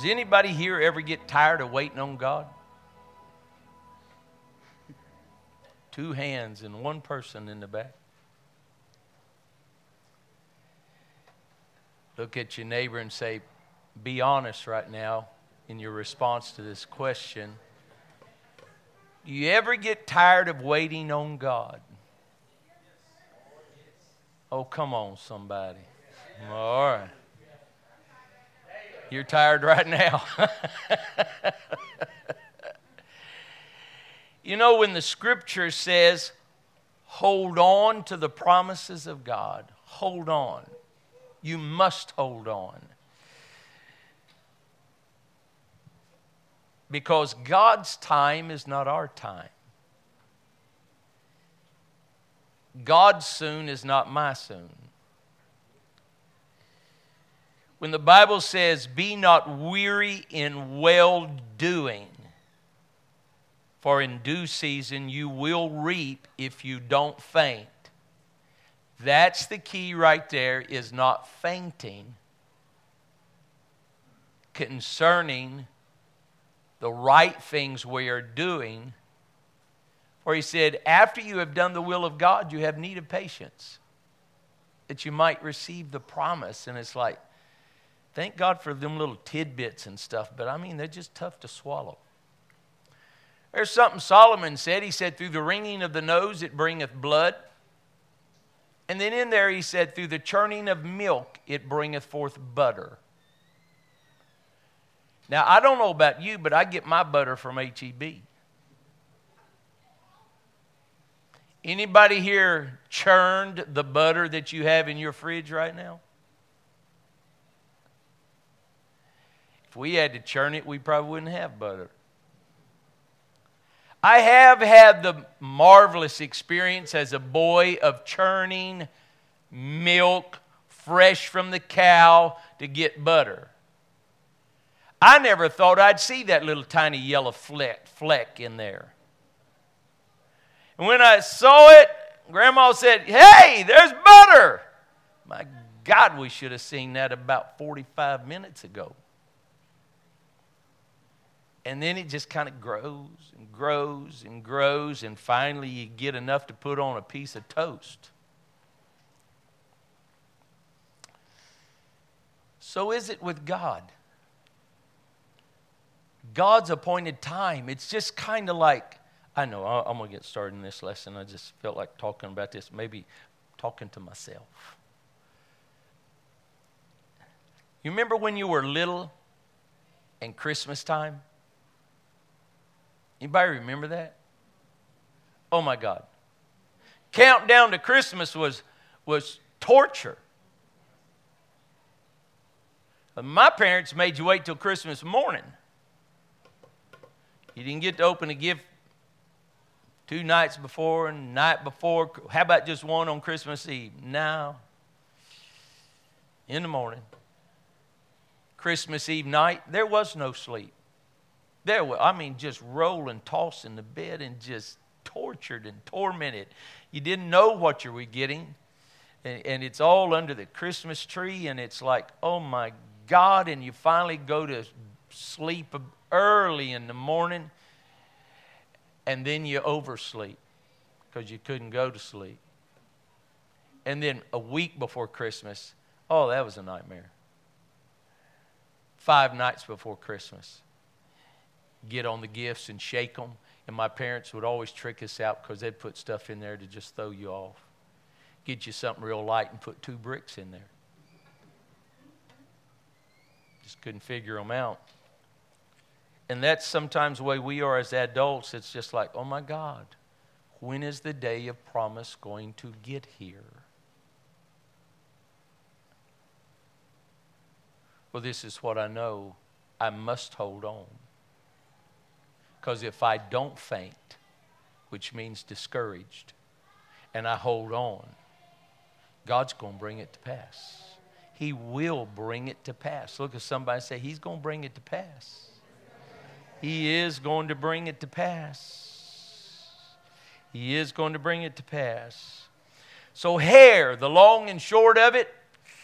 Does anybody here ever get tired of waiting on God? 2 hands and 1 person in the back. Look at your neighbor and say, be honest right now in your response to this question. Do you ever get tired of waiting on God? Oh, come on, somebody. All right. You're tired right now. You know, when the scripture says, hold on to the promises of God, hold on. You must hold on. Because God's time is not our time. God's soon is not my soon. When the Bible says, be not weary in well-doing, for in due season you will reap if you don't faint. That's the key right there, is not fainting concerning the right things we are doing. For he said, after you have done the will of God, you have need of patience, that you might receive the promise. And it's like, thank God for them little tidbits and stuff, but I mean, they're just tough to swallow. There's something Solomon said. He said, through the wringing of the nose it bringeth blood. And then in there he said, through the churning of milk it bringeth forth butter. Now, I don't know about you, but I get my butter from H-E-B. Anybody here churned the butter that you have in your fridge right now? If we had to churn it, we probably wouldn't have butter. I have had the marvelous experience as a boy of churning milk fresh from the cow to get butter. I never thought I'd see that little tiny yellow fleck in there. And when I saw it, Grandma said, hey, there's butter. My God, we should have seen that about 45 minutes ago. And then it just kind of grows and grows and grows, and finally you get enough to put on a piece of toast. So is it with God. God's appointed time. It's just kind of like, I know, I'm going to get started in this lesson. I just felt like talking about this, maybe talking to myself. You remember when you were little and Christmas time? Anybody remember that? Oh my God. Countdown to Christmas was torture. My parents made you wait till Christmas morning. You didn't get to open a gift 2 nights before and night before. How about just one on Christmas Eve? No. In the morning. Christmas Eve night, there was no sleep. Just rolling, tossing the bed and just tortured and tormented. You didn't know what you were getting. And it's all under the Christmas tree, and it's like, oh my God, and you finally go to sleep early in the morning, and then you oversleep because you couldn't go to sleep. And then a week before Christmas, oh, that was a nightmare. 5 nights before Christmas, get on the gifts and shake them. And my parents would always trick us out because they'd put stuff in there to just throw you off. Get you something real light and put 2 bricks in there. Just couldn't figure them out. And that's sometimes the way we are as adults. It's just like, oh my God, when is the day of promise going to get here? Well, this is what I know. I must hold on. Because if I don't faint, which means discouraged, and I hold on, God's going to bring it to pass. He will bring it to pass. Look at somebody and say, He's going to bring it to pass. He is going to bring it to pass. He is going to bring it to pass. So here, the long and short of it,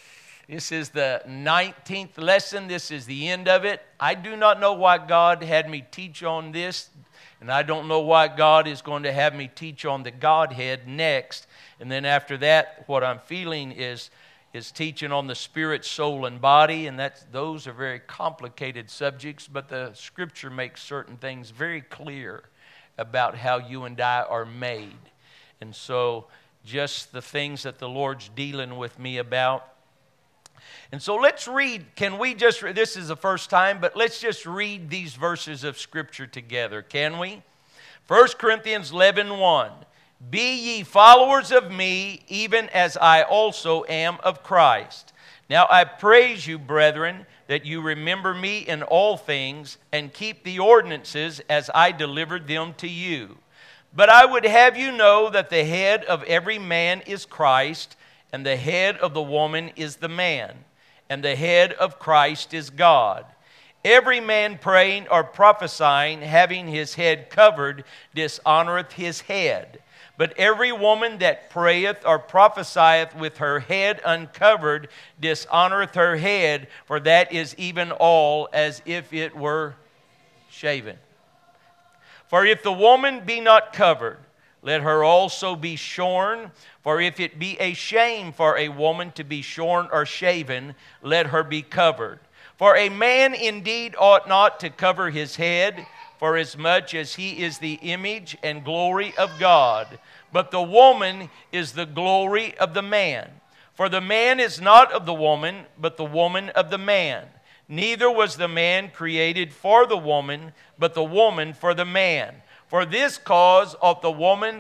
This is the 19th lesson. This is the end of it. I do not know why God had me teach on this, and I don't know why God is going to have me teach on the Godhead next. And then after that, what I'm feeling is teaching on the spirit, soul, and body, and those are very complicated subjects, but the Scripture makes certain things very clear about how you and I are made. And so just the things that the Lord's dealing with me about. And so let's read, this is the first time, but let's just read these verses of Scripture together, can we? 1 Corinthians 11:1. Be ye followers of me, even as I also am of Christ. Now I praise you, brethren, that you remember me in all things, and keep the ordinances as I delivered them to you. But I would have you know that the head of every man is Christ, and the head of the woman is the man, and the head of Christ is God. Every man praying or prophesying, having his head covered, dishonoreth his head. But every woman that prayeth or prophesieth with her head uncovered dishonoreth her head, for that is even all as if it were shaven. For if the woman be not covered, let her also be shorn. For if it be a shame for a woman to be shorn or shaven, let her be covered. For a man indeed ought not to cover his head, forasmuch as he is the image and glory of God. But the woman is the glory of the man. For the man is not of the woman, but the woman of the man. Neither was the man created for the woman, but the woman for the man. For this cause of the woman,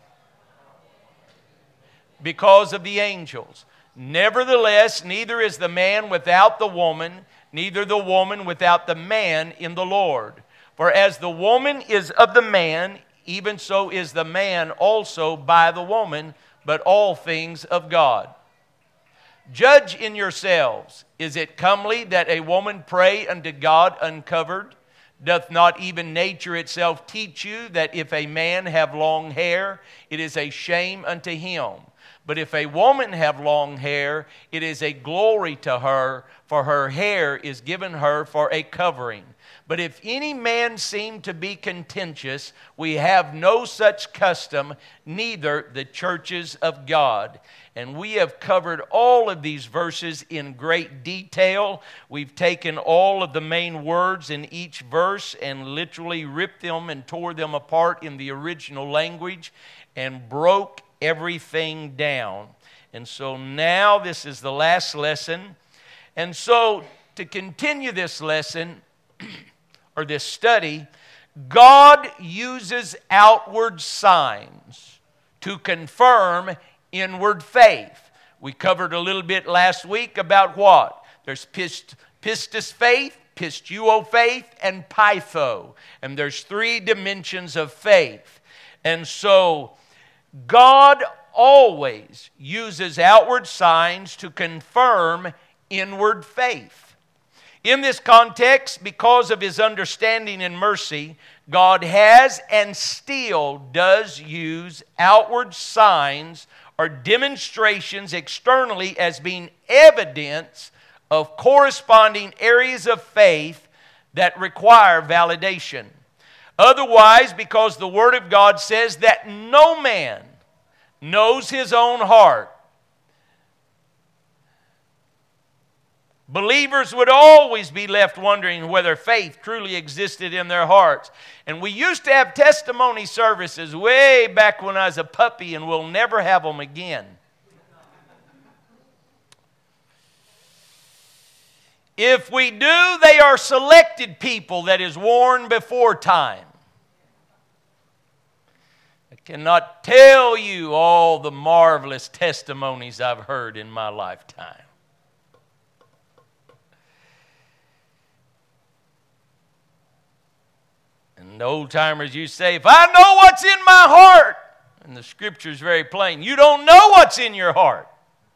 because of the angels. Nevertheless, neither is the man without the woman, neither the woman without the man in the Lord. For as the woman is of the man, even so is the man also by the woman, but all things of God. Judge in yourselves, is it comely that a woman pray unto God uncovered? Doth not even nature itself teach you that if a man have long hair, it is a shame unto him? But if a woman have long hair, it is a glory to her, for her hair is given her for a covering. But if any man seem to be contentious, we have no such custom, neither the churches of God. And we have covered all of these verses in great detail. We've taken all of the main words in each verse and literally ripped them and tore them apart in the original language and broke everything down. And so now this is the last lesson. And so to continue this lesson, or this study, God uses outward signs to confirm inward faith. We covered a little bit last week about what? There's pistis faith, pistuo faith, and pytho. And there's 3 dimensions of faith. And so God always uses outward signs to confirm inward faith. In this context, because of His understanding and mercy, God has and still does use outward signs or demonstrations externally as being evidence of corresponding areas of faith that require validation. Otherwise, because the Word of God says that no man knows his own heart, believers would always be left wondering whether faith truly existed in their hearts. And we used to have testimony services way back when I was a puppy, and we'll never have them again. If we do, they are selected people that is worn before time. I cannot tell you all the marvelous testimonies I've heard in my lifetime. And the old timers, you say, if I know what's in my heart, and the Scripture is very plain, you don't know what's in your heart.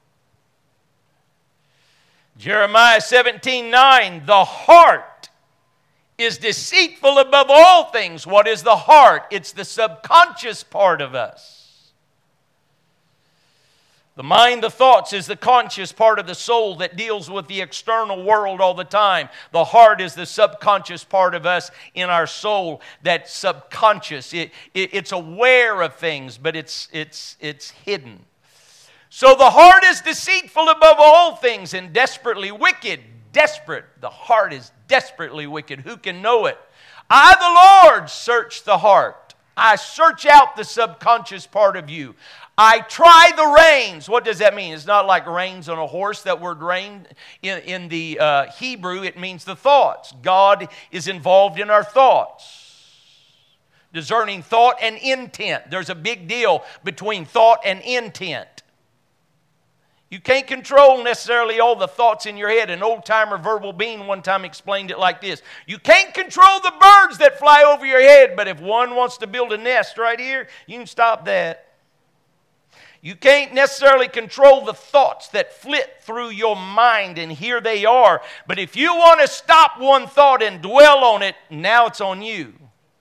Jeremiah 17:9, the heart is deceitful above all things. What is the heart? It's the subconscious part of us. The mind, the thoughts, is the conscious part of the soul that deals with the external world all the time. The heart is the subconscious part of us in our soul that's subconscious. It's aware of things, but it's hidden. So the heart is deceitful above all things and desperately wicked. Desperate. The heart is desperately wicked. Who can know it? I, the Lord, search the heart. I search out the subconscious part of you. I try the reins. What does that mean? It's not like reins on a horse. That word rein in the Hebrew, it means the thoughts. God is involved in our thoughts. Discerning thought and intent. There's a big deal between thought and intent. You can't control necessarily all the thoughts in your head. An old-timer Verbal Bean one time explained it like this. You can't control the birds that fly over your head, but if one wants to build a nest right here, you can stop that. You can't necessarily control the thoughts that flit through your mind, and here they are. But if you want to stop one thought and dwell on it, now it's on you.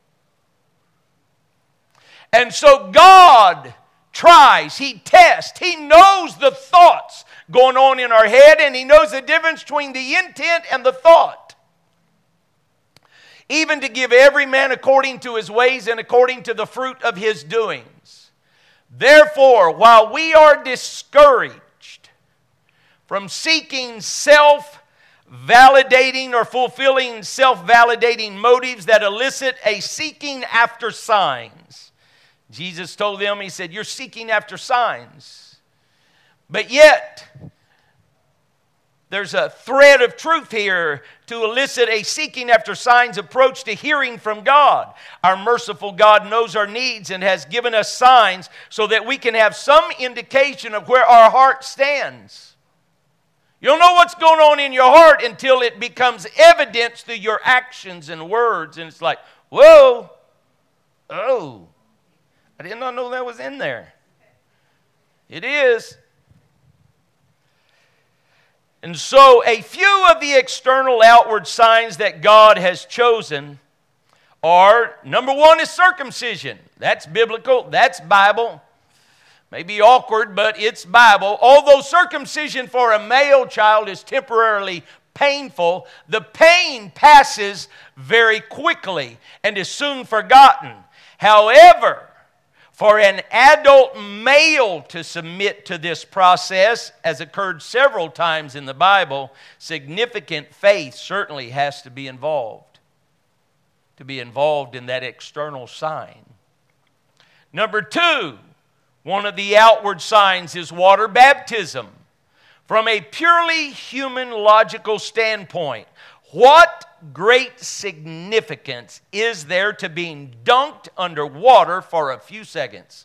And so God tries, He tests, He knows the thoughts going on in our head, and He knows the difference between the intent and the thought. Even to give every man according to his ways and according to the fruit of his doings. Therefore, while we are discouraged from seeking self-validating or fulfilling self-validating motives that elicit a seeking after signs, Jesus told them, He said, you're seeking after signs. But yet, there's a thread of truth here to elicit a seeking after signs approach to hearing from God. Our merciful God knows our needs and has given us signs so that we can have some indication of where our heart stands. You don't know what's going on in your heart until it becomes evidence through your actions and words. And it's like, whoa, oh, I did not know that was in there. It is. And so a few of the external outward signs that God has chosen are, number one is circumcision. That's biblical, that's Bible. Maybe awkward, but it's Bible. Although circumcision for a male child is temporarily painful, the pain passes very quickly and is soon forgotten. However, for an adult male to submit to this process, as occurred several times in the Bible, significant faith certainly has to be involved in that external sign. Number two, one of the outward signs is water baptism. From a purely human logical standpoint, what great significance is there to being dunked under water for a few seconds?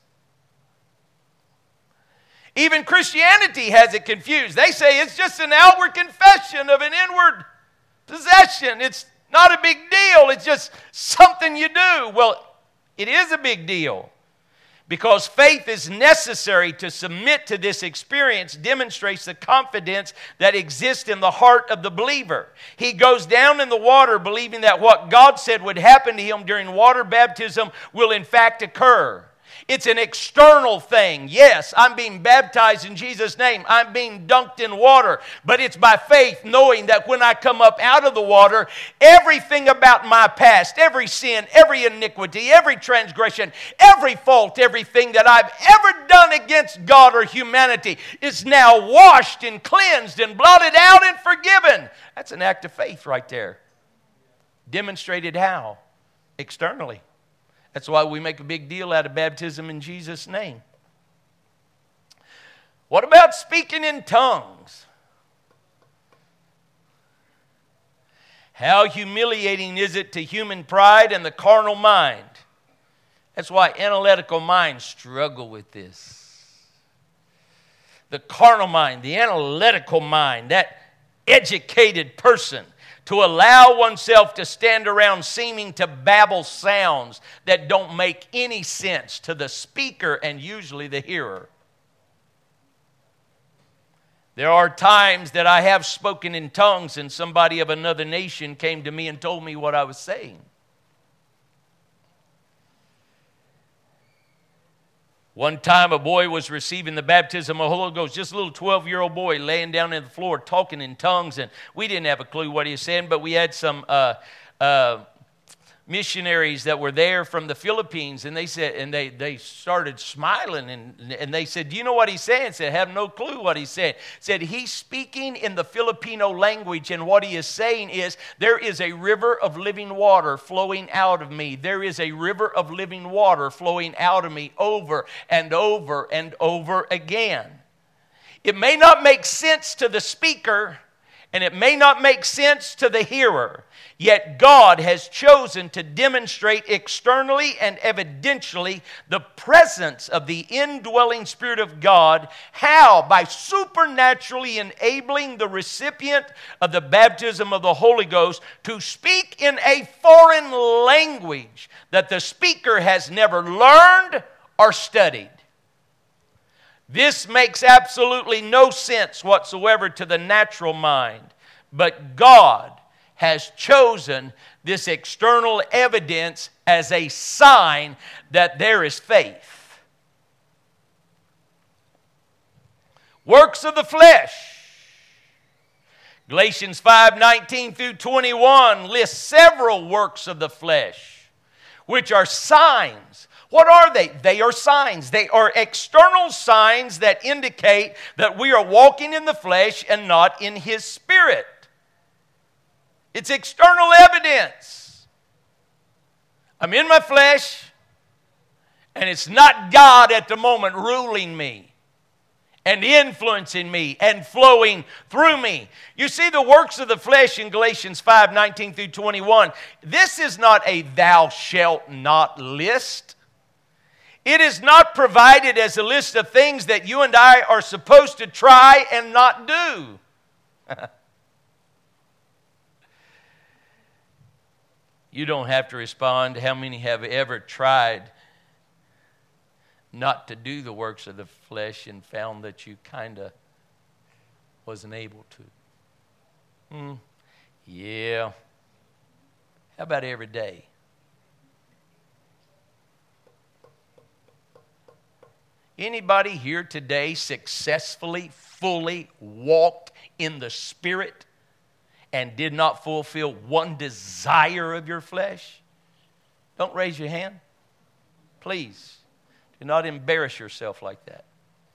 Even Christianity has it confused. They say it's just an outward confession of an inward possession. It's not a big deal. It's just something you do. Well, it is a big deal. Because faith is necessary to submit to this experience demonstrates the confidence that exists in the heart of the believer. He goes down in the water believing that what God said would happen to him during water baptism will in fact occur. It's an external thing. Yes, I'm being baptized in Jesus' name. I'm being dunked in water. But it's by faith, knowing that when I come up out of the water, everything about my past, every sin, every iniquity, every transgression, every fault, everything that I've ever done against God or humanity is now washed and cleansed and blotted out and forgiven. That's an act of faith right there. Demonstrated how? Externally. That's why we make a big deal out of baptism in Jesus' name. What about speaking in tongues? How humiliating is it to human pride and the carnal mind? That's why analytical minds struggle with this. The carnal mind, the analytical mind, that educated person, to allow oneself to stand around seeming to babble sounds that don't make any sense to the speaker and usually the hearer. There are times that I have spoken in tongues and somebody of another nation came to me and told me what I was saying. One time a boy was receiving the baptism of the Holy Ghost, just a little 12-year-old boy laying down on the floor talking in tongues, and we didn't have a clue what he was saying, but we had some missionaries that were there from the Philippines, and they said, and they started smiling, and they said, "Do you know what he's saying?" I said, "I have no clue what he's saying." Said he's speaking in the Filipino language, and what he is saying is, "There is a river of living water flowing out of me. There is a river of living water flowing out of me," over and over and over again. It may not make sense to the speaker, and it may not make sense to the hearer. Yet God has chosen to demonstrate externally and evidentially the presence of the indwelling Spirit of God. How? By supernaturally enabling the recipient of the baptism of the Holy Ghost to speak in a foreign language that the speaker has never learned or studied. This makes absolutely no sense whatsoever to the natural mind, but God has chosen this external evidence as a sign that there is faith. Works of the flesh. Galatians 5:19 through 21 lists several works of the flesh, which are signs. What are they? They are signs. They are external signs that indicate that we are walking in the flesh and not in His Spirit. It's external evidence. I'm in my flesh, and it's not God at the moment ruling me and influencing me and flowing through me. You see the works of the flesh in Galatians 5:19 through 21. This is not a thou shalt not list. It is not provided as a list of things that you and I are supposed to try and not do. You don't have to respond. How many have ever tried not to do the works of the flesh and found that you kind of wasn't able to? Yeah. How about every day? Anybody here today successfully, fully walked in the Spirit and did not fulfill one desire of your flesh? Don't raise your hand. Please, do not embarrass yourself like that.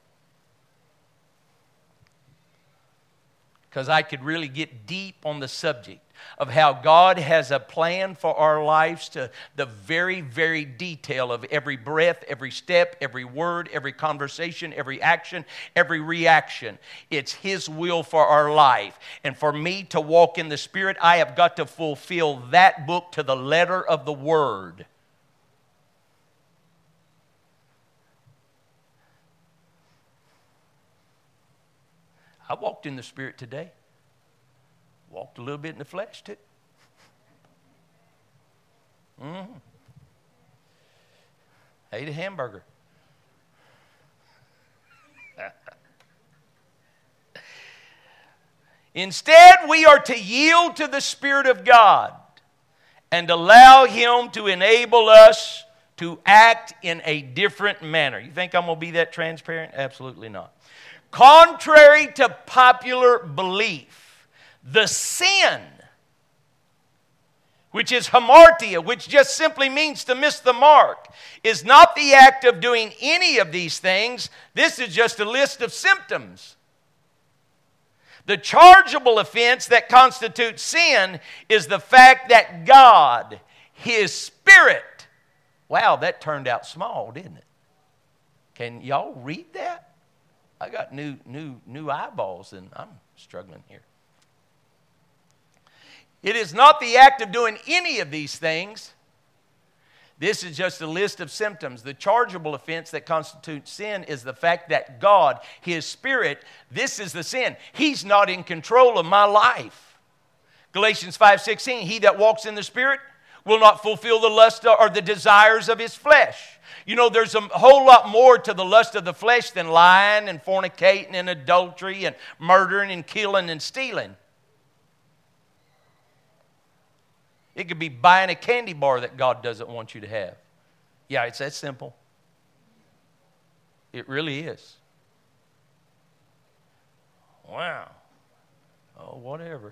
Because I could really get deep on the subject of how God has a plan for our lives to the very, very detail of every breath, every step, every word, every conversation, every action, every reaction. It's His will for our life. And for me to walk in the Spirit, I have got to fulfill that book to the letter of the Word. I walked in the Spirit today. Walked a little bit in the flesh too. Ate a hamburger. Instead, we are to yield to the Spirit of God and allow Him to enable us to act in a different manner. You think I'm going to be that transparent? Absolutely not. Contrary to popular belief, the sin, which is hamartia, which just simply means to miss the mark, is not the act of doing any of these things. This is just a list of symptoms. The chargeable offense that constitutes sin is the fact that God, His Spirit, wow, that turned out small, didn't it? Can y'all read that? I got new eyeballs, and I'm struggling here. It is not the act of doing any of these things. This is just a list of symptoms. The chargeable offense that constitutes sin is the fact that God, His Spirit, this is the sin. He's not in control of my life. Galatians 5:16, he that walks in the Spirit will not fulfill the lust or the desires of his flesh. You know, there's a whole lot more to the lust of the flesh than lying and fornicating and adultery and murdering and killing and stealing. It could be buying a candy bar that God doesn't want you to have. Yeah, it's that simple. It really is. Wow. Oh, whatever.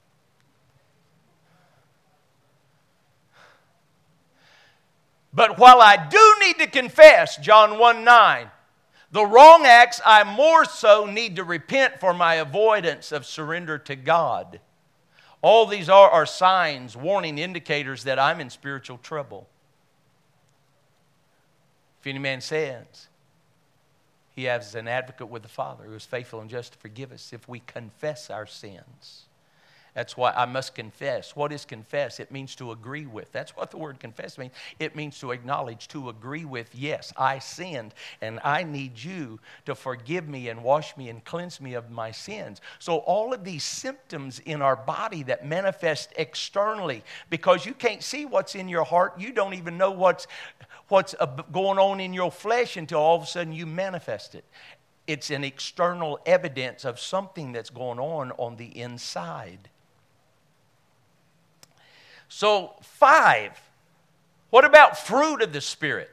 But while I do need to confess, John 1:9, the wrong acts, I more so need to repent for my avoidance of surrender to God. All these are signs, warning indicators that I'm in spiritual trouble. If any man sins, he has an advocate with the Father who is faithful and just to forgive us if we confess our sins. That's why I must confess. What is confess? It means to agree with. That's what the word confess means. It means to acknowledge, to agree with, yes, I sinned, and I need you to forgive me and wash me and cleanse me of my sins. So all of these symptoms in our body that manifest externally, because you can't see what's in your heart, you don't even know what's going on in your flesh until all of a sudden you manifest it. It's an external evidence of something that's going on the inside. So 5, what about fruit of the Spirit?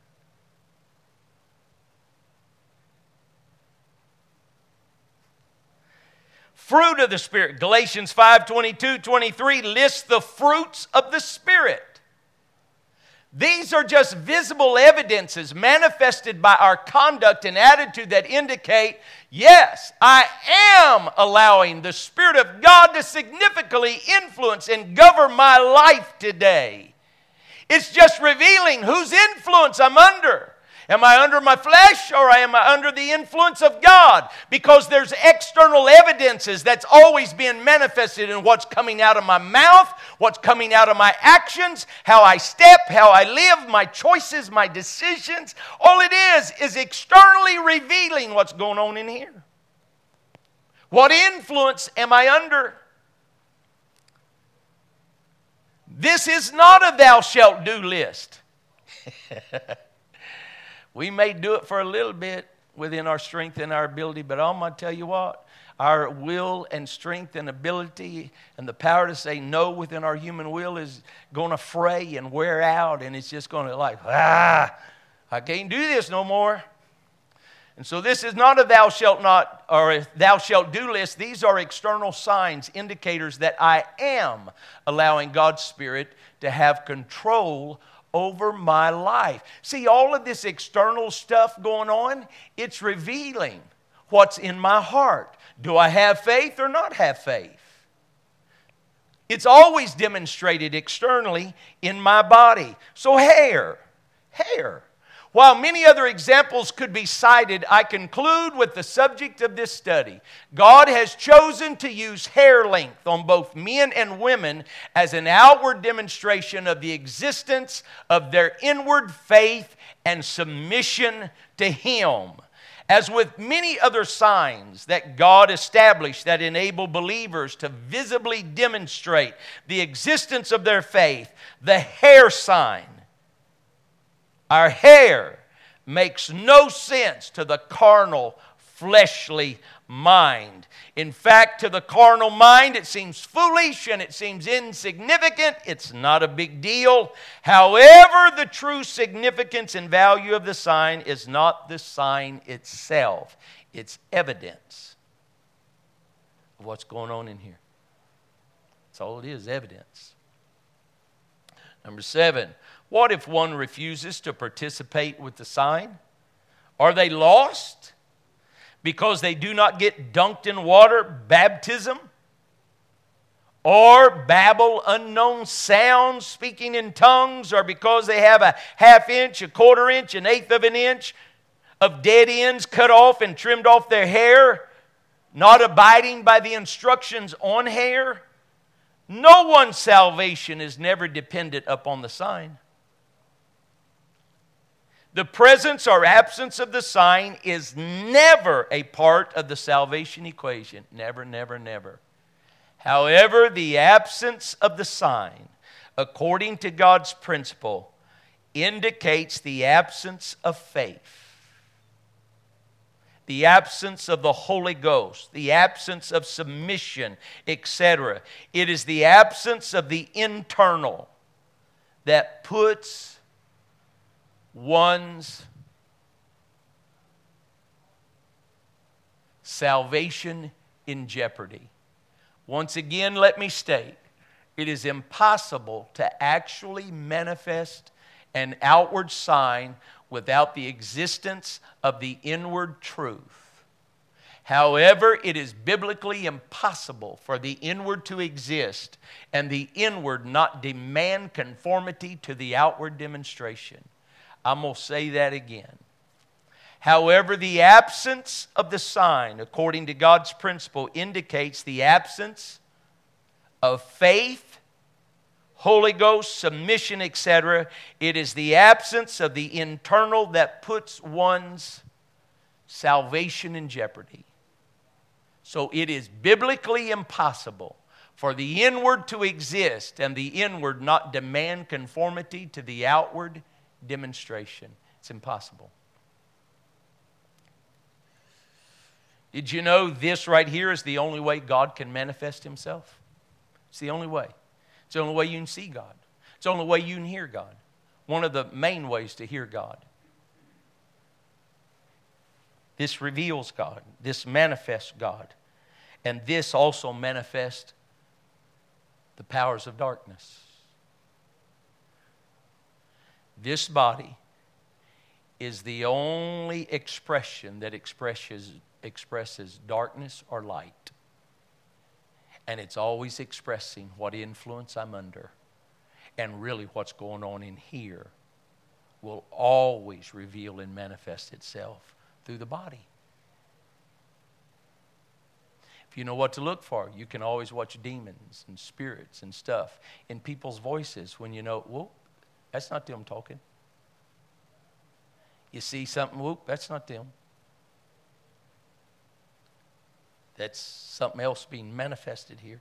Fruit of the Spirit. Galatians 5:22-23 lists the fruits of the Spirit. These are just visible evidences manifested by our conduct and attitude that indicate, yes, I am allowing the Spirit of God to significantly influence and govern my life today. It's just revealing whose influence I'm under. Am I under my flesh or am I under the influence of God? Because there's external evidences that's always being manifested in what's coming out of my mouth, what's coming out of my actions, how I step, how I live, my choices, my decisions. All it is externally revealing what's going on in here. What influence am I under? This is not a thou shalt do list. We may do it for a little bit within our strength and our ability, but I'm going to tell you what, our will and strength and ability and the power to say no within our human will is going to fray and wear out, and it's just going to I can't do this no more. And so this is not a thou shalt not or a thou shalt do list. These are external signs, indicators that I am allowing God's Spirit to have control over my life. See, all of this external stuff going on, it's revealing what's in my heart. Do I have faith or not have faith? It's always demonstrated externally in my body. So hair. While many other examples could be cited, I conclude with the subject of this study. God has chosen to use hair length on both men and women as an outward demonstration of the existence of their inward faith and submission to Him. As with many other signs that God established that enable believers to visibly demonstrate the existence of their faith, the hair sign, our hair, makes no sense to the carnal, fleshly mind. In fact, to the carnal mind, it seems foolish and it seems insignificant. It's not a big deal. However, the true significance and value of the sign is not the sign itself. It's evidence of what's going on in here. That's all it is, evidence. Number 7. What if one refuses to participate with the sign? Are they lost because they do not get dunked in water, baptism? Or babble unknown sounds, speaking in tongues? Or because they have a half inch, a quarter inch, an eighth of an inch of dead ends cut off and trimmed off their hair, not abiding by the instructions on hair? No one's salvation is never dependent upon the sign. The presence or absence of the sign is never a part of the salvation equation. Never, never, never. However, the absence of the sign, according to God's principle, indicates the absence of faith, the absence of the Holy Ghost, the absence of submission, etc. It is the absence of the internal that puts one's salvation in jeopardy. Once again, let me state, it is impossible to actually manifest an outward sign without the existence of the inward truth. However, it is biblically impossible for the inward to exist and the inward not demand conformity to the outward demonstration. I'm going to say that again. However, the absence of the sign, according to God's principle, indicates the absence of faith, Holy Ghost, submission, etc. It is the absence of the internal that puts one's salvation in jeopardy. So it is biblically impossible for the inward to exist and the inward not demand conformity to the outward demonstration. It's impossible. Did you know this right here is the only way God can manifest Himself? It's the only way. It's the only way you can see God. It's the only way you can hear God. One of the main ways to hear God. This reveals God. This manifests God. And this also manifests the powers of darkness. This body is the only expression that expresses darkness or light. And it's always expressing what influence I'm under. And really what's going on in here will always reveal and manifest itself through the body. If you know what to look for, you can always watch demons and spirits and stuff in people's voices when you know, whoop, that's not them talking. You see something, whoop, that's not them. That's something else being manifested here.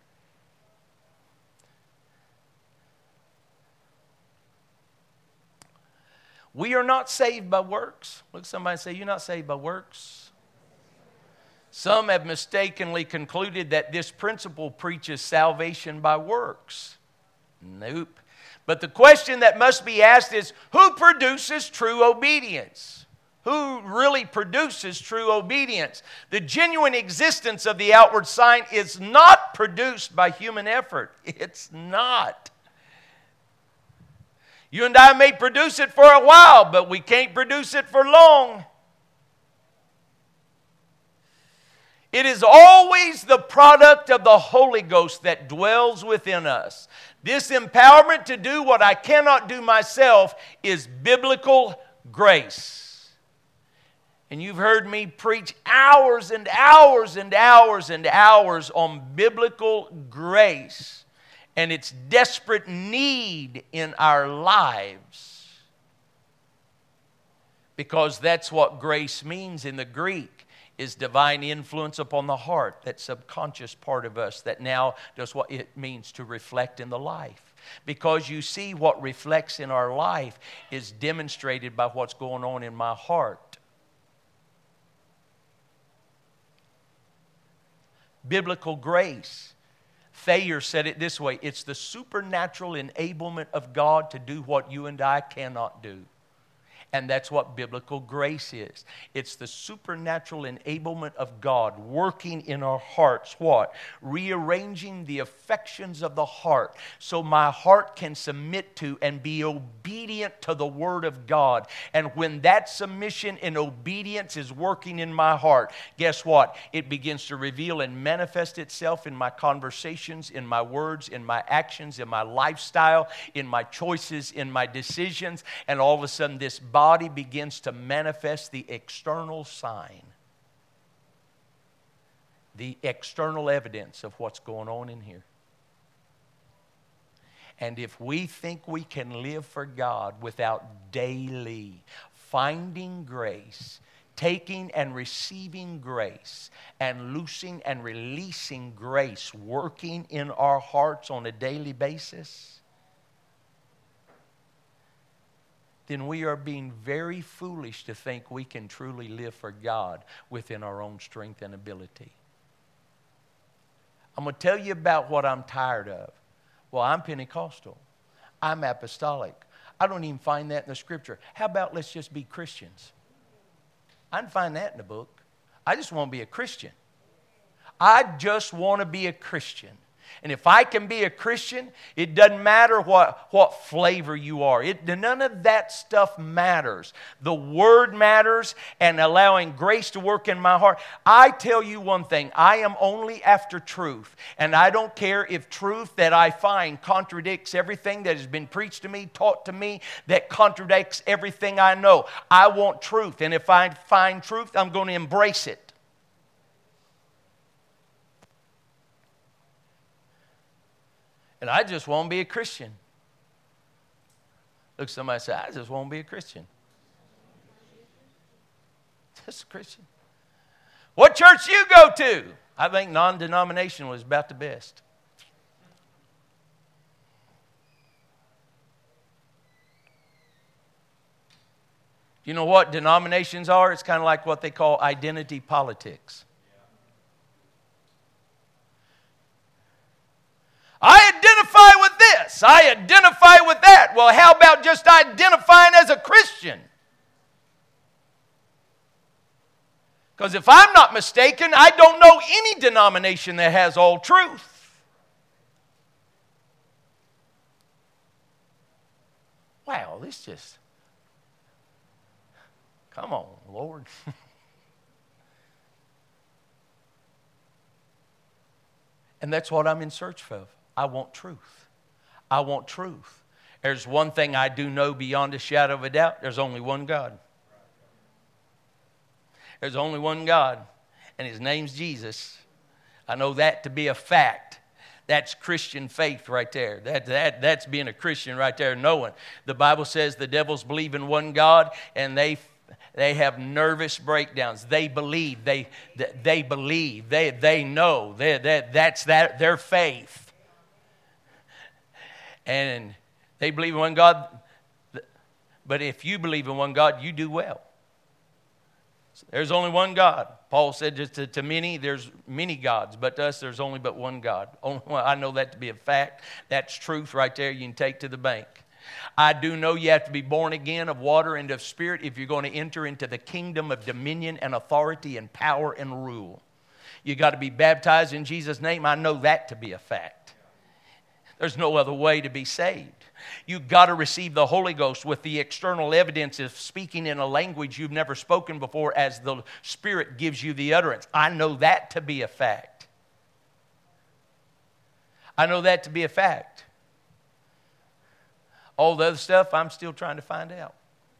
We are not saved by works. Look at somebody and say, you're not saved by works. Some have mistakenly concluded that this principle preaches salvation by works. Nope. But the question that must be asked is, who produces true obedience? Who really produces true obedience? The genuine existence of the outward sign is not produced by human effort. It's not. You and I may produce it for a while, but we can't produce it for long. It is always the product of the Holy Ghost that dwells within us. This empowerment to do what I cannot do myself is biblical grace. And you've heard me preach hours and hours and hours and hours on biblical grace and its desperate need in our lives. Because that's what grace means in the Greek, is divine influence upon the heart, that subconscious part of us that now does what it means to reflect in the life. Because you see, what reflects in our life is demonstrated by what's going on in my heart. Biblical grace. Thayer said it this way: it's the supernatural enablement of God to do what you and I cannot do. And that's what biblical grace is. It's the supernatural enablement of God working in our hearts. What? Rearranging the affections of the heart so my heart can submit to and be obedient to the Word of God. And when that submission and obedience is working in my heart, guess what? It begins to reveal and manifest itself in my conversations, in my words, in my actions, in my lifestyle, in my choices, in my decisions. And all of a sudden this body begins to manifest the external sign, the external evidence of what's going on in here. And if we think we can live for God without daily finding grace, taking and receiving grace, and loosing and releasing grace, working in our hearts on a daily basis, then we are being very foolish to think we can truly live for God within our own strength and ability. I'm going to tell you about what I'm tired of. Well, I'm Pentecostal. I'm apostolic. I don't even find that in the Scripture. How about let's just be Christians? I didn't find that in the book. I just want to be a Christian. I just want to be a Christian. And if I can be a Christian, it doesn't matter what flavor you are. None of that stuff matters. The Word matters, and allowing grace to work in my heart. I tell you one thing, I am only after truth. And I don't care if truth that I find contradicts everything that has been preached to me, taught to me, that contradicts everything I know. I want truth. And if I find truth, I'm going to embrace it. And I just want to be a Christian. Look, somebody say, I just want to be a Christian. Just a Christian. What church you go to? I think non-denominational is about the best. You know what denominations are? It's kind of like what they call identity politics. I identify with this. I identify with that. Well, how about just identifying as a Christian? Because if I'm not mistaken, I don't know any denomination that has all truth. Wow, this just... Come on, Lord. And that's what I'm in search of. I want truth. I want truth. There's one thing I do know beyond a shadow of a doubt. There's only one God. There's only one God, and His name's Jesus. I know that to be a fact. That's Christian faith right there. That's being a Christian right there, knowing. The Bible says the devils believe in one God, and they have nervous breakdowns. They believe. They believe. They know. That's their faith. And they believe in one God. But if you believe in one God, you do well. There's only one God. Paul said to many, there's many gods. But to us, there's only but one God. I know that to be a fact. That's truth right there you can take to the bank. I do know you have to be born again of water and of spirit if you're going to enter into the kingdom of dominion and authority and power and rule. You got to be baptized in Jesus' name. I know that to be a fact. There's no other way to be saved. You've got to receive the Holy Ghost with the external evidence of speaking in a language you've never spoken before as the Spirit gives you the utterance. I know that to be a fact. I know that to be a fact. All the other stuff, I'm still trying to find out.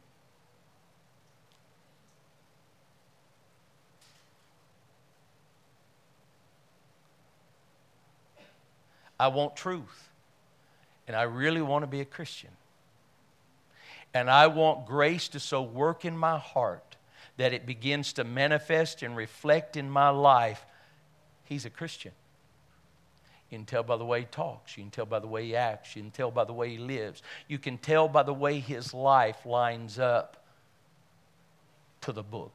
I want truth. And I really want to be a Christian. And I want grace to so work in my heart that it begins to manifest and reflect in my life. He's a Christian. You can tell by the way he talks. You can tell by the way he acts. You can tell by the way he lives. You can tell by the way his life lines up to the book.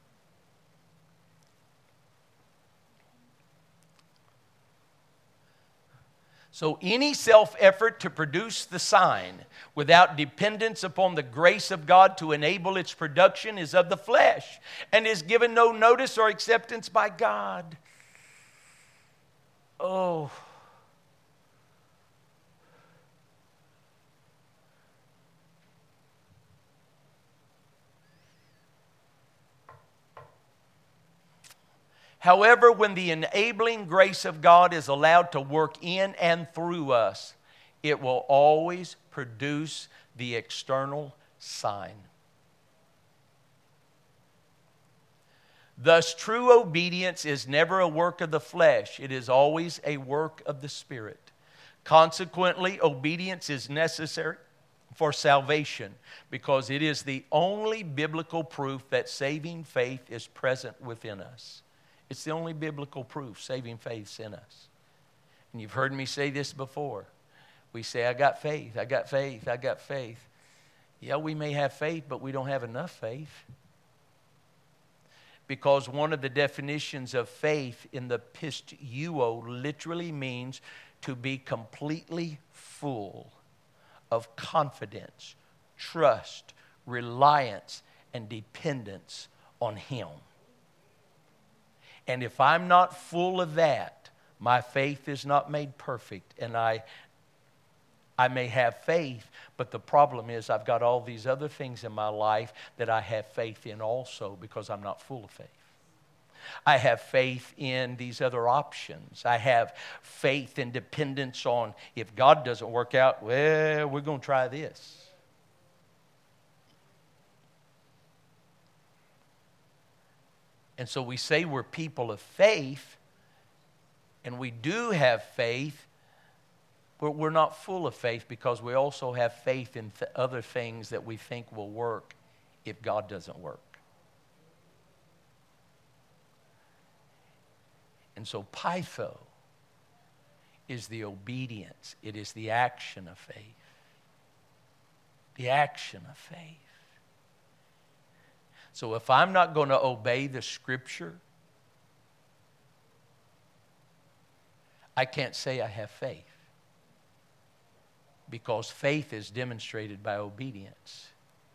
So any self-effort to produce the sign without dependence upon the grace of God to enable its production is of the flesh and is given no notice or acceptance by God. Oh. However, when the enabling grace of God is allowed to work in and through us, it will always produce the external sign. Thus, true obedience is never a work of the flesh. It is always a work of the Spirit. Consequently, obedience is necessary for salvation because it is the only biblical proof that saving faith is present within us. It's the only biblical proof saving faith's in us. And you've heard me say this before. We say, I got faith, I got faith, I got faith. Yeah, we may have faith, but we don't have enough faith. Because one of the definitions of faith in the pisteuo literally means to be completely full of confidence, trust, reliance, and dependence on Him. And if I'm not full of that, my faith is not made perfect. And I may have faith, but the problem is I've got all these other things in my life that I have faith in also because I'm not full of faith. I have faith in these other options. I have faith and dependence on if God doesn't work out, well, we're going to try this. And so we say we're people of faith, and we do have faith, but we're not full of faith because we also have faith in other things that we think will work if God doesn't work. And so pytho is the obedience. It is the action of faith. The action of faith. So if I'm not going to obey the Scripture, I can't say I have faith. Because faith is demonstrated by obedience.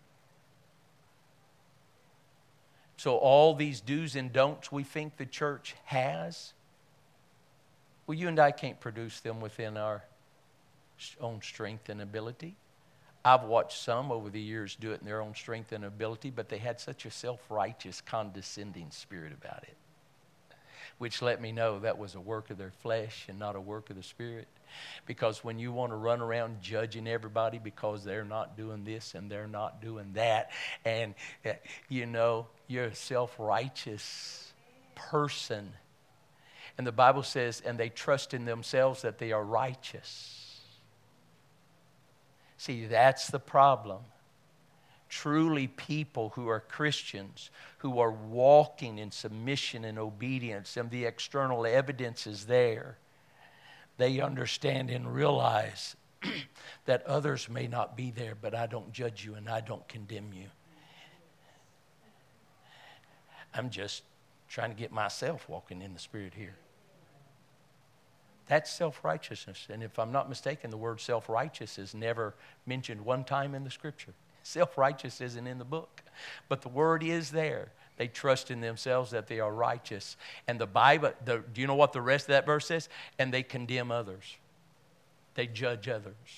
So all these do's and don'ts we think the church has, well, you and I can't produce them within our own strength and ability. I've watched some over the years do it in their own strength and ability, but they had such a self-righteous, condescending spirit about it, which let me know that was a work of their flesh and not a work of the Spirit. Because when you want to run around judging everybody because they're not doing this and they're not doing that, and you know, you're a self-righteous person. And the Bible says, and they trust in themselves that they are righteous. See, that's the problem. Truly people who are Christians, who are walking in submission and obedience, and the external evidence is there, they understand and realize that others may not be there, but I don't judge you and I don't condemn you. I'm just trying to get myself walking in the Spirit here. That's self-righteousness. And if I'm not mistaken, the word self-righteous is never mentioned one time in the Scripture. Self-righteous isn't in the book, but the word is there. They trust in themselves that they are righteous. And the Bible, do you know what the rest of that verse says? And they condemn others. They judge others.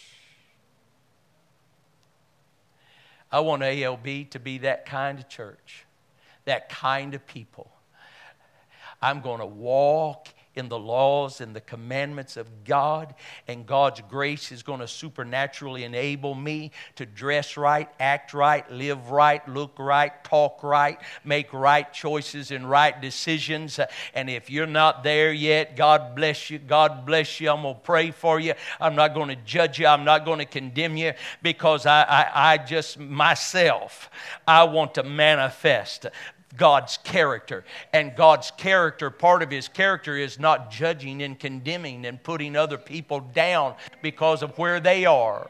I want ALB to be that kind of church, that kind of people. I'm going to walk in the laws and the commandments of God, and God's grace is going to supernaturally enable me to dress right, act right, live right, look right, talk right, make right choices and right decisions. And if you're not there yet, God bless you. God bless you. I'm going to pray for you. I'm not going to judge you. I'm not going to condemn you, because I just myself, I want to manifest God's character. And God's character, part of His character is not judging and condemning and putting other people down because of where they are.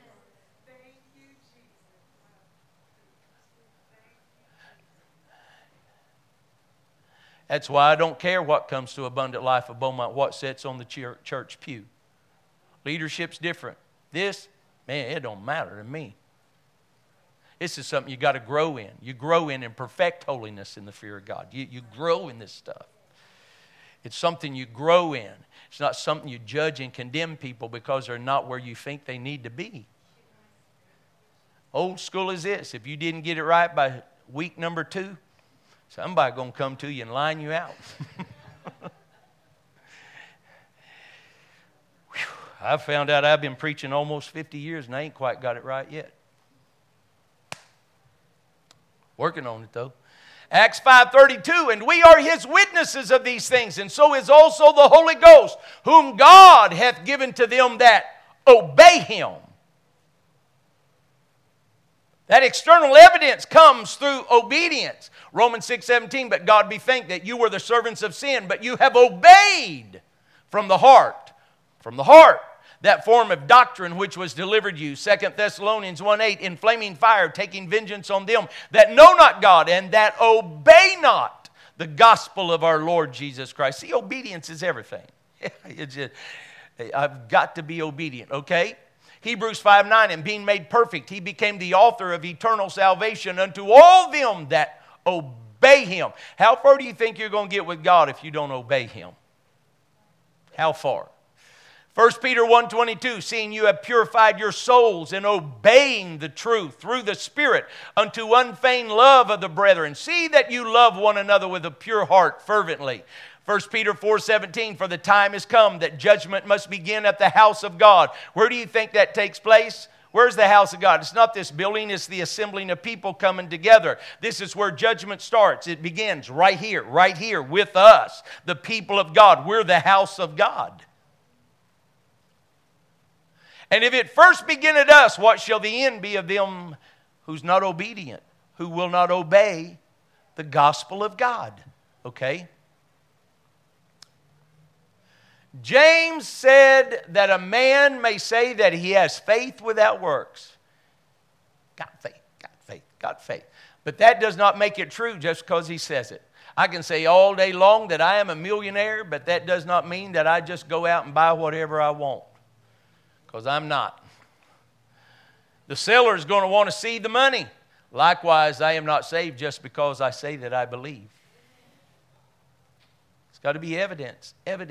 That's why I don't care what comes to Abundant Life of Beaumont, what sits on the church pew. Leadership's different. This, man, it don't matter to me. This is something you got to grow in. You grow in and perfect holiness in the fear of God. You grow in this stuff. It's something you grow in. It's not something you judge and condemn people because they're not where you think they need to be. Old school is this. If you didn't get it right by week number 2, somebody's going to come to you and line you out. I found out I've been preaching almost 50 years and I ain't quite got it right yet. Working on it though. Acts 5:32, and we are His witnesses of these things, and so is also the Holy Ghost, whom God hath given to them that obey Him. That external evidence comes through obedience. Romans 6:17, but God be thanked that you were the servants of sin, but you have obeyed from the heart. From the heart. That form of doctrine which was delivered you. 2 Thessalonians 1:8, in flaming fire, taking vengeance on them that know not God and that obey not the gospel of our Lord Jesus Christ. See, obedience is everything. I've got to be obedient, okay? Hebrews 5:9, and being made perfect, He became the author of eternal salvation unto all them that obey obey Him. How far do you think you're going to get with God if you don't obey Him? How far? 1 Peter 1:22, seeing you have purified your souls in obeying the truth through the Spirit unto unfeigned love of the brethren. See that you love one another with a pure heart fervently. 1 Peter 4:17, for the time has come that judgment must begin at the house of God. Where do you think that takes place? Where's the house of God? It's not this building, it's the assembling of people coming together. This is where judgment starts. It begins right here with us, the people of God. We're the house of God. And if it first begin at us, what shall the end be of them who's not obedient, who will not obey the gospel of God? Okay? James said that a man may say that he has faith without works. Got faith. But that does not make it true just because he says it. I can say all day long that I am a millionaire, but that does not mean that I just go out and buy whatever I want. Because I'm not. The seller is going to want to see the money. Likewise, I am not saved just because I say that I believe. It's got to be evidence.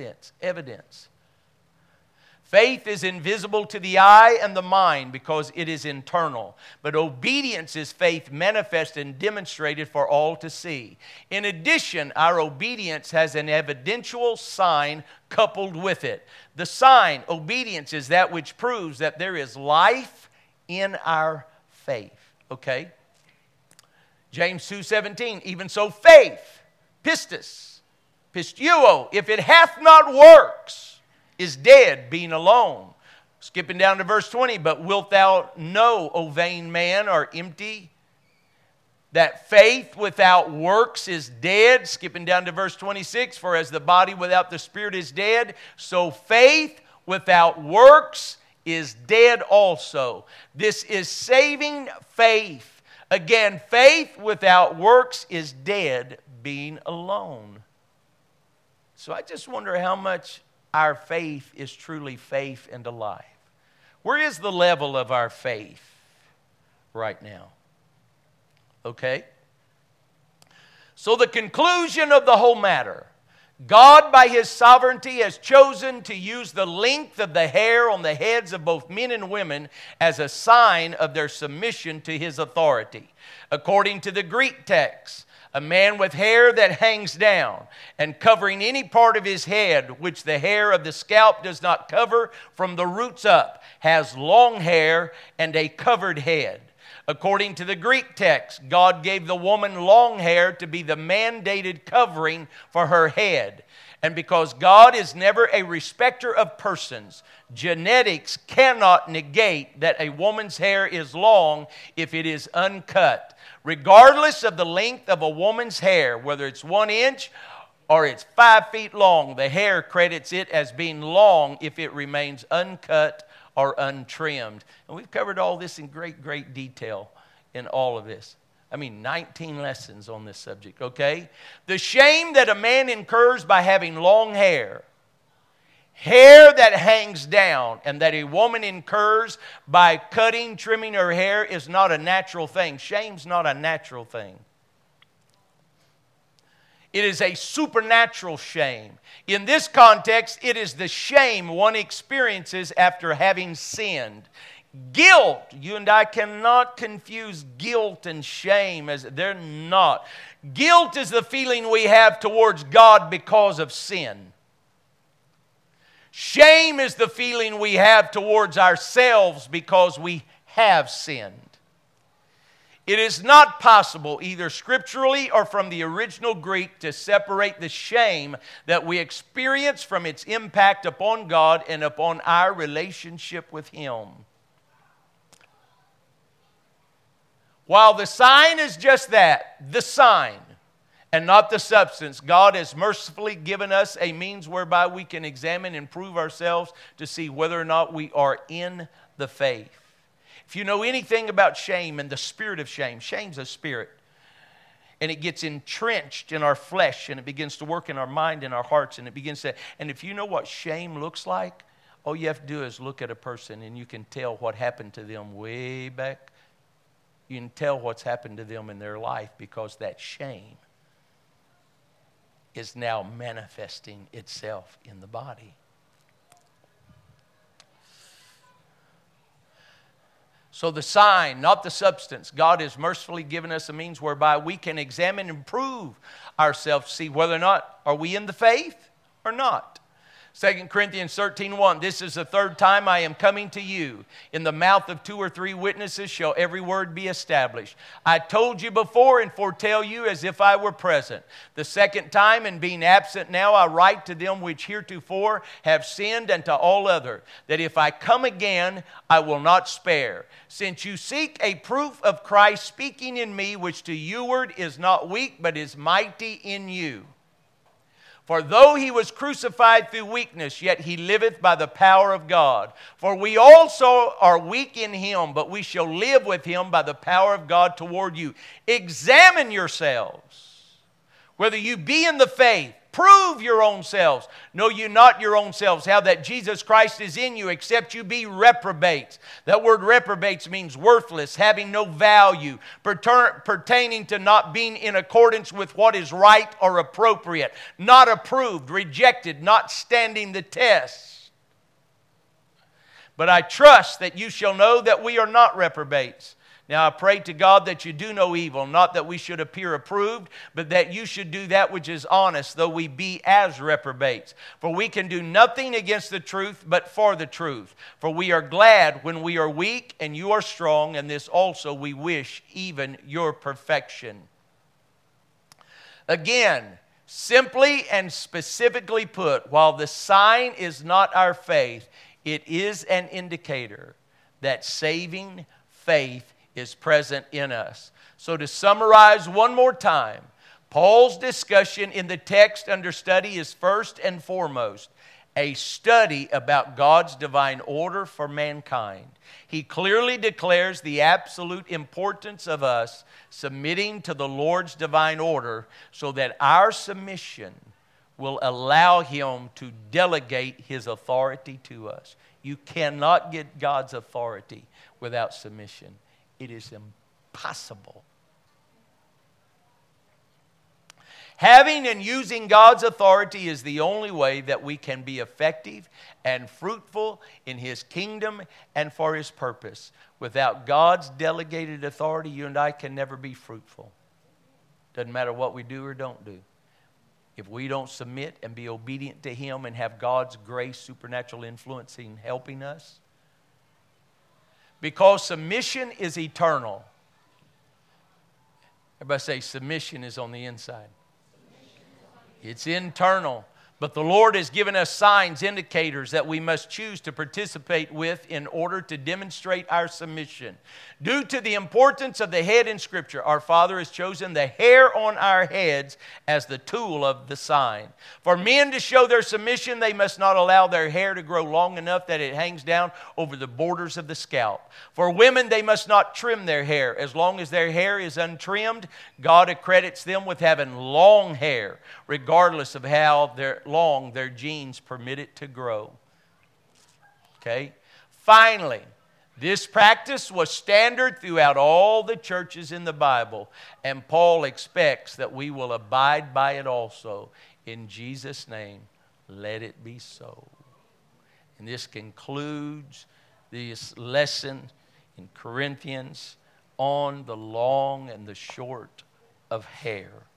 Faith is invisible to the eye and the mind because it is internal. But obedience is faith manifested and demonstrated for all to see. In addition, our obedience has an evidential sign coupled with it. The sign, obedience, is that which proves that there is life in our faith. Okay? James 2:17, even so faith, pistis, pistuo, if it hath not works, is dead, being alone. Skipping down to verse 20, but wilt thou know, O vain man, or empty, that faith without works is dead? Skipping down to verse 26, for as the body without the spirit is dead, so faith without works is dead also. This is saving faith. Again, faith without works is dead, being alone. So I just wonder how much our faith is truly faith and alive. Where is the level of our faith right now? Okay? So the conclusion of the whole matter, God by His sovereignty has chosen to use the length of the hair on the heads of both men and women as a sign of their submission to His authority. According to the Greek text, a man with hair that hangs down and covering any part of his head which the hair of the scalp does not cover from the roots up has long hair and a covered head. According to the Greek text, God gave the woman long hair to be the mandated covering for her head. And because God is never a respecter of persons, genetics cannot negate that a woman's hair is long if it is uncut. Regardless of the length of a woman's hair, whether it's 1 inch or it's 5 feet long, the hair credits it as being long if it remains uncut or untrimmed. And we've covered all this in great detail in all of this. 19 lessons on this subject, okay? The shame that a man incurs by having long hair that hangs down, and that a woman incurs by cutting, trimming her hair is not a natural thing. Shame's not a natural thing. It is a supernatural shame. In this context, it is the shame one experiences after having sinned. Guilt, you and I cannot confuse guilt and shame, as they're not. Guilt is the feeling we have towards God because of sin. Shame is the feeling we have towards ourselves because we have sinned. It is not possible, either scripturally or from the original Greek, to separate the shame that we experience from its impact upon God and upon our relationship with Him. While the sign is just that, the sign, and not the substance, God has mercifully given us a means whereby we can examine and prove ourselves to see whether or not we are in the faith. If you know anything about shame and the spirit of shame, shame's a spirit. And it gets entrenched in our flesh, and it begins to work in our mind and our hearts, and it begins to, and if you know what shame looks like, all you have to do is look at a person and you can tell what happened to them way back. You can tell what's happened to them in their life because that shame is now manifesting itself in the body. So the sign, not the substance. God has mercifully given us a means whereby we can examine and prove ourselves, see whether or not are we in the faith or not. 2 Corinthians 13:1, this is the third time I am coming to you. In the mouth of 2 or 3 witnesses shall every word be established. I told you before and foretell you as if I were present. The second time, and being absent now, I write to them which heretofore have sinned, and to all other, that if I come again, I will not spare. Since you seek a proof of Christ speaking in me, which to youward is not weak, but is mighty in you. For though he was crucified through weakness, yet he liveth by the power of God. For we also are weak in him, but we shall live with him by the power of God toward you. Examine yourselves, whether you be in the faith. Prove your own selves. Know you not your own selves, how that Jesus Christ is in you, except you be reprobates. That word reprobates means worthless, having no value, pertaining to not being in accordance with what is right or appropriate, not approved, rejected, not standing the test. But I trust that you shall know that we are not reprobates. Now I pray to God that you do no evil, not that we should appear approved, but that you should do that which is honest, though we be as reprobates. For we can do nothing against the truth, but for the truth. For we are glad when we are weak, and you are strong, and this also we wish, even your perfection. Again, simply and specifically put, while the sign is not our faith, it is an indicator that saving faith is present in us. So to summarize one more time, Paul's discussion in the text under study is first and foremost a study about God's divine order for mankind. He clearly declares the absolute importance of us submitting to the Lord's divine order so that our submission will allow him to delegate his authority to us. You cannot get God's authority without submission. It is impossible. Having and using God's authority is the only way that we can be effective and fruitful in his kingdom and for his purpose. Without God's delegated authority, you and I can never be fruitful. Doesn't matter what we do or don't do. If we don't submit and be obedient to him and have God's grace, supernatural influence in helping us, because submission is eternal. Everybody say submission is on the inside. It's internal. But the Lord has given us signs, indicators that we must choose to participate with in order to demonstrate our submission. Due to the importance of the head in Scripture, our Father has chosen the hair on our heads as the tool of the sign. For men to show their submission, they must not allow their hair to grow long enough that it hangs down over the borders of the scalp. For women, they must not trim their hair. As long as their hair is untrimmed, God accredits them with having long hair, regardless of how long their genes permit it to grow. Okay? Finally, this practice was standard throughout all the churches in the Bible, and Paul expects that we will abide by it also. In Jesus' name, let it be so. And this concludes this lesson in Corinthians on the long and the short of hair.